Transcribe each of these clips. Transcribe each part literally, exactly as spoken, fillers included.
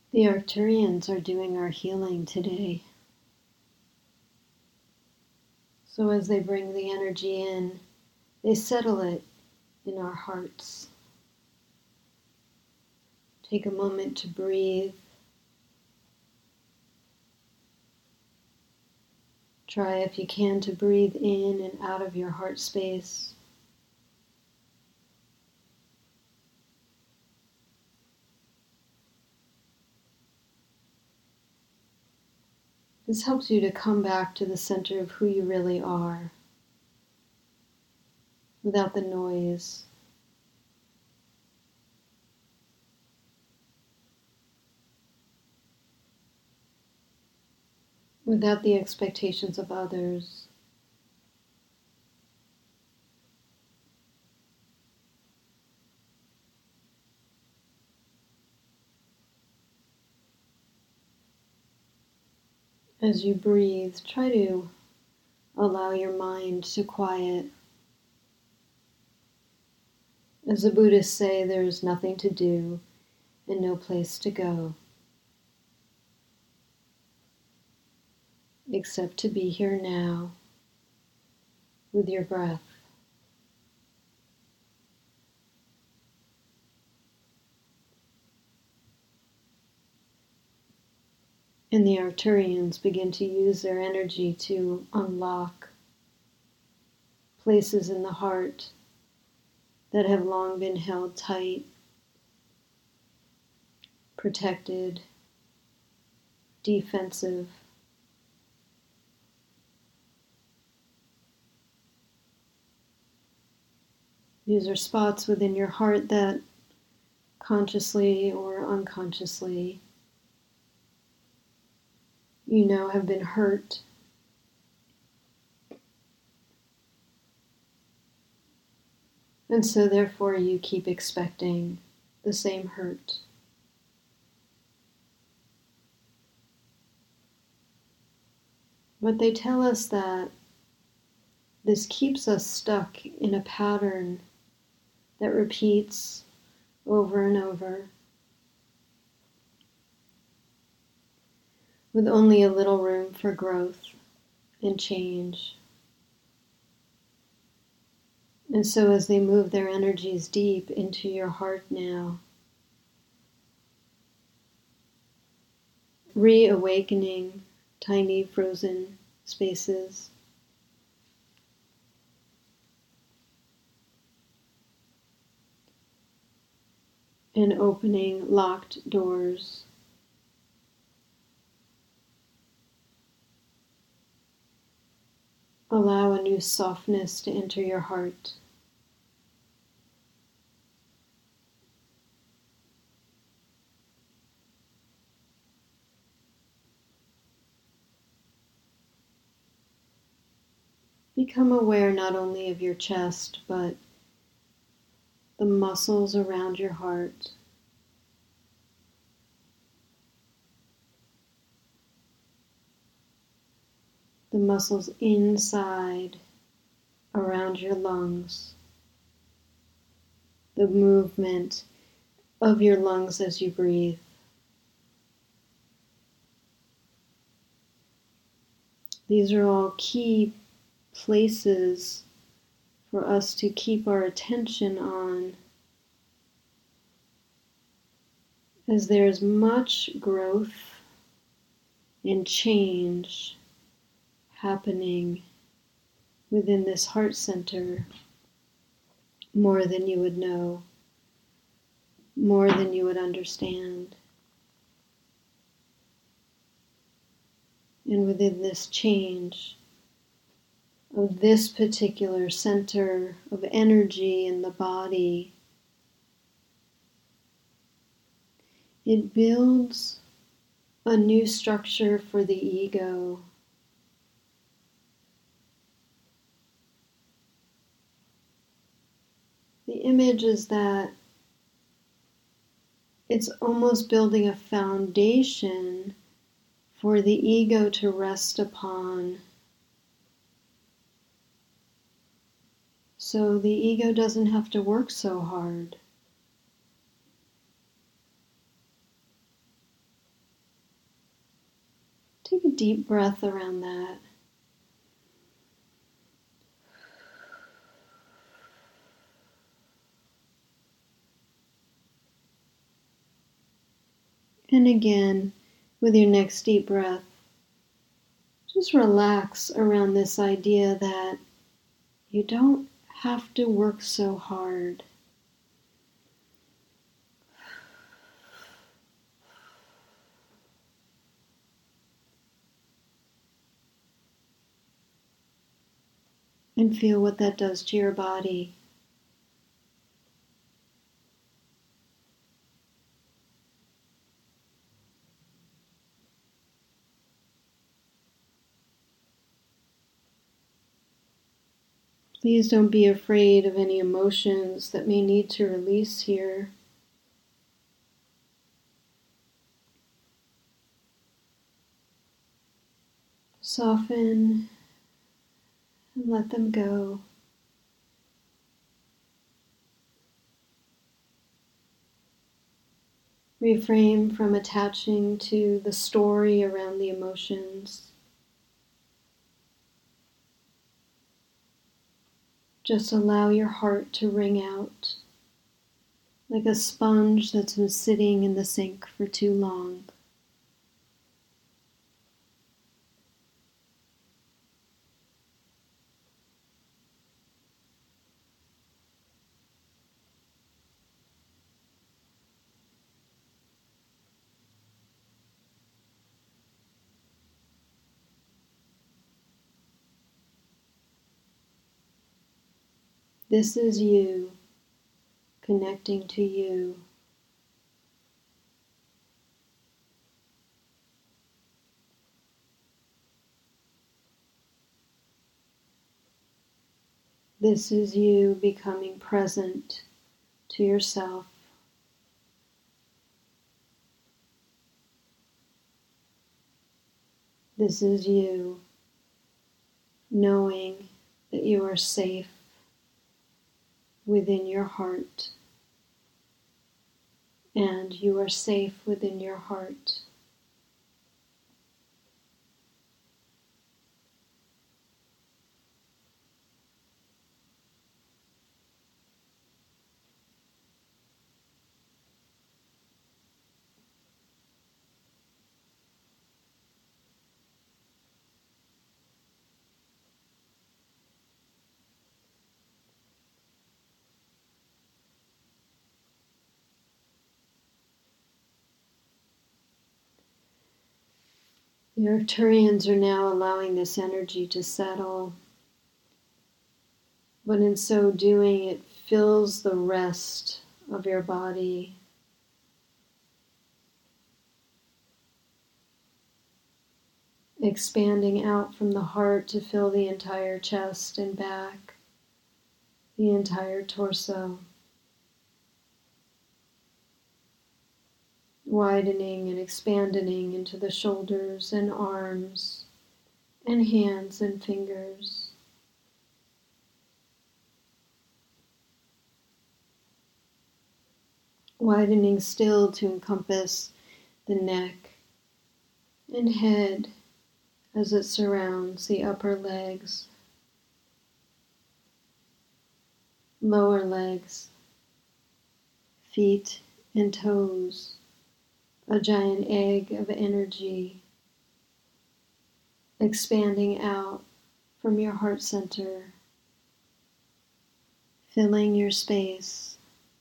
The Arcturians are doing our healing today. So as they bring the energy in, they settle it in our hearts. Take a moment to breathe. Try, if you can, to breathe in and out of your heart space. This helps you to come back to the center of who you really are, without the noise. Without the expectations of others. As you breathe, try to allow your mind to quiet. As the Buddhists say, there is nothing to do and no place to go, except to be here now with your breath. And the Arcturians begin to use their energy to unlock places in the heart that have long been held tight, protected, defensive. These are spots within your heart that consciously or unconsciously you know have been hurt. And so therefore you keep expecting the same hurt. But they tell us that this keeps us stuck in a pattern that repeats over and over, with only a little room for growth and change. And so as they move their energies deep into your heart now, reawakening tiny frozen spaces, and opening locked doors, allow a new softness to enter your heart. Become aware not only of your chest, but the muscles around your heart. The muscles inside, around your lungs. The movement of your lungs as you breathe. These are all key places for us to keep our attention on, as there's much growth and change happening within this heart center, more than you would know, more than you would understand. And within this change of this particular center of energy in the body, it builds a new structure for the ego. The image is that it's almost building a foundation for the ego to rest upon. So the ego doesn't have to work so hard. deep breath around that. And again, with your next deep breath, just relax around this idea that you don't have to work so hard. And feel what that does to your body. Please don't be afraid of any emotions that may need to release here. Soften and let them go. Refrain from attaching to the story around the emotions. Just allow your heart to wring out like a sponge that's been sitting in the sink for too long. This is you connecting to you. This is you becoming present to yourself. This is you knowing that you are safe within your heart, and you are safe within your heart. The Arcturians are now allowing this energy to settle, but in so doing, it fills the rest of your body. Expanding out from the heart to fill the entire chest and back, the entire torso. Widening and expanding into the shoulders and arms and hands and fingers. Widening still to encompass the neck and head as it surrounds the upper legs, lower legs, feet and toes. A giant egg of energy expanding out from your heart center, filling your space,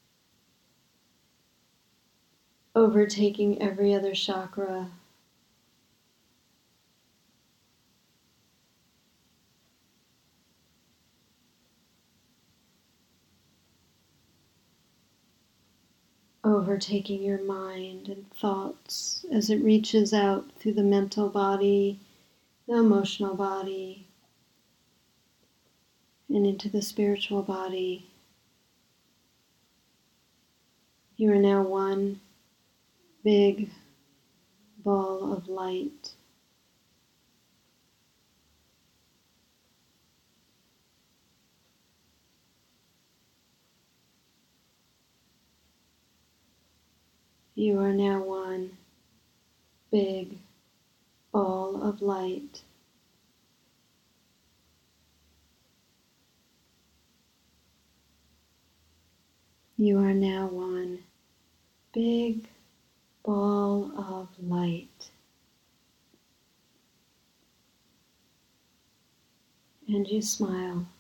overtaking every other chakra, overtaking your mind and thoughts as it reaches out through the mental body, the emotional body, and into the spiritual body. You are now one big ball of light. You are now one big ball of light. You are now one big ball of light. And you smile.